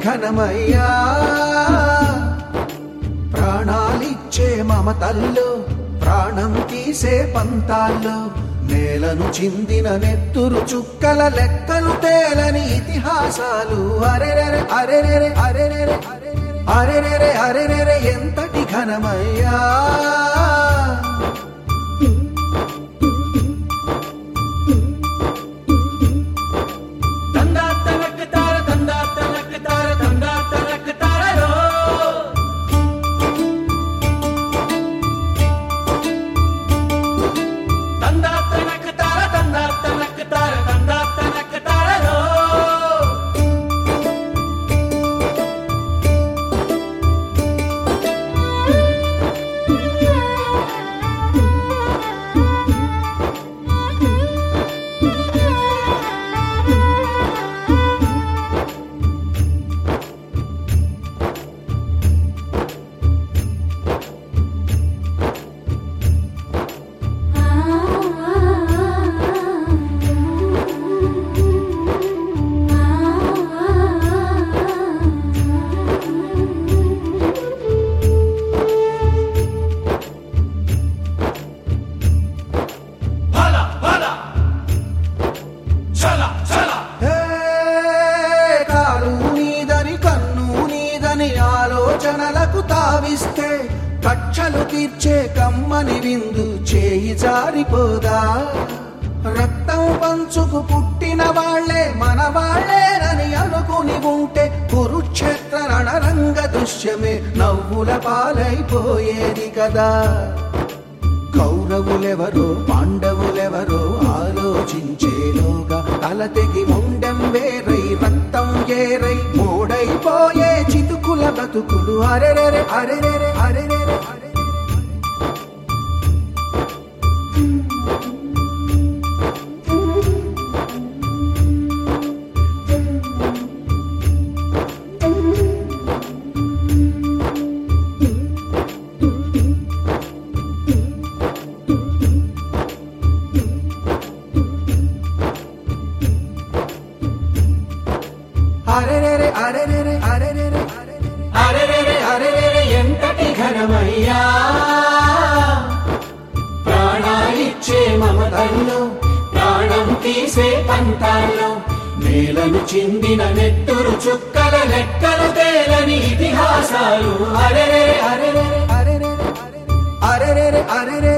ఘనమయ్యా ప్రాణాలిచ్చే మమతల్లో ప్రాణం తీసే పంతాల్లో నేలను చిందిన నెత్తురు చుక్కల లెక్కలు తేలని ఇతిహాసాలు అరెరెరె అరెరెరె అరెరెరె అరెరెరె అరెరెరె ఎంతటి ఘనమయ్యా ఆలోచనలకు తావిస్తే కక్షలు తీర్చే కమ్మని విందు చేయి జారిపోదా రక్తం పంచుకు పుట్టిన వాళ్లే మన వాళ్లేనని అనుకుని ఉంటే కురుక్షేత్ర రణరంగ దృశ్యమే నవ్వుల పాలైపోయేది కదా కౌరవులెవరో పాండవులెవరో ఆలోచించేలోగా తల తెగి ముండెం వేరై రక్తం ఏరై మోడైపోయే చితుకుల బతుకులు అరెరెరె అరెరెరె అరెరెరె అరెరెరె అరెరెరె అరెరెరె అరెరెరె అరెరెరె ఎంతటి ఘనమయ్యా ప్రాణాలిచ్చే మమతల్లో ప్రాణం తీసే పంతాల్లో నేలను చిందిన నెత్తురు చుక్కల లెక్కలు తేలని ఇతిహాసాలు అరెరెరె అరెరెరె అరెరెరె అరెరెరె అరెరెరె